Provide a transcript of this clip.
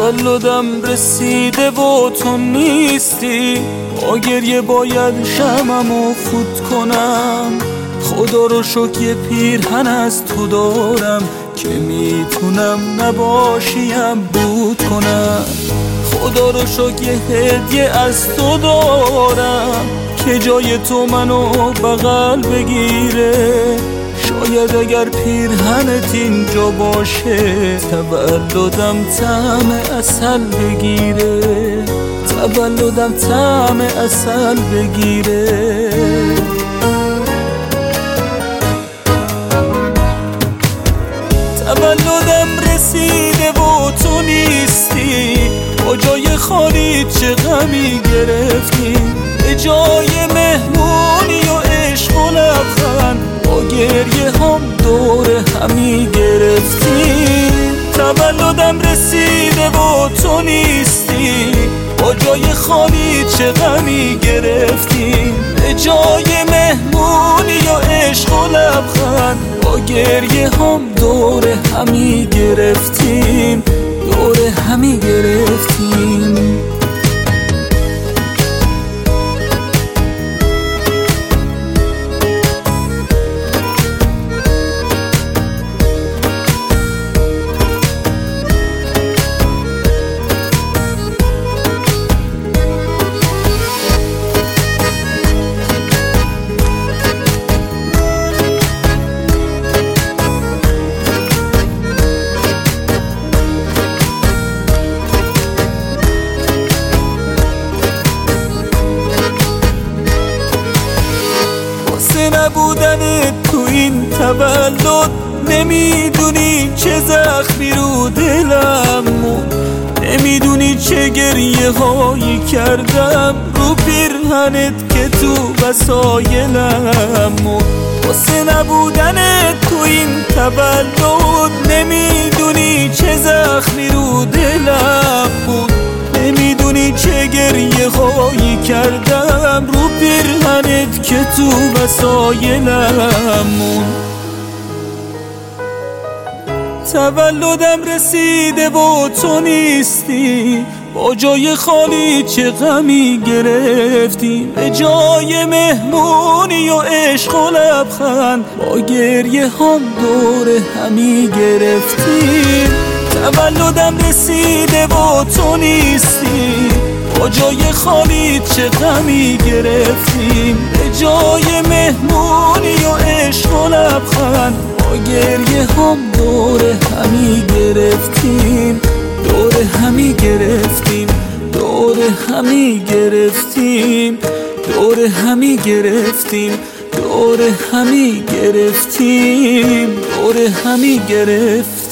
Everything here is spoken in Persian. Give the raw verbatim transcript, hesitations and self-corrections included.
تولدم رسیده و تو نیستی، با گریه باید شمعمو فوت کنم. خدا رو شکر یه پیرهن از تو دارم که میتونم نباشیم بود کنم. خدا رو شکر یه هدیه از تو دارم که جای تو منو بغل بگیره. شاید اگر پیرهنت اینجا باشه تولدم طعم عسل بگیره، تولدم طعم عسل بگیره. تولدم رسیده و تو نیستی، با جای خالی چه غمی گرفتیم. به جای مهمونی و عشق و لبخند با گریه هم دور همی گرفتیم. تولدم رسیده و تو نیستی، با جای خالی چه غمی گرفتیم. به جای مهمونی و عشق و لبخند با گریه هم دور همی گرفتیم، دور همی گرفتیم. نبودن تو این تولد نمیدونی چه زخمی رو دلم بود، نمیدونی چه گریه هایی کردم رو پیرهنت که تو وسایلم بود. واسه نبودن تو این تولد نمیدونی چه زخمی رو دلم بود، نمیدونی چه گریه هایی کردم رو پیرهنت که تو وسایلمون. تولدم رسیده و تو نیستی، با جای خالی چه غمی گرفتیم. به جای مهمونی و عشق و لبخند با گریه هم دور همی گرفتیم. تولدم رسیده و تو نیستی، با جای خالی چه غمی گرفتیم. به جای مهمونی و عشق و لبخند با گریه هم دور همی گرفتیم، دور همی گرفتیم، دور همی گرفتیم، دور همی گرفتیم، دور همی گرفتیم، دور همی گرفتیم.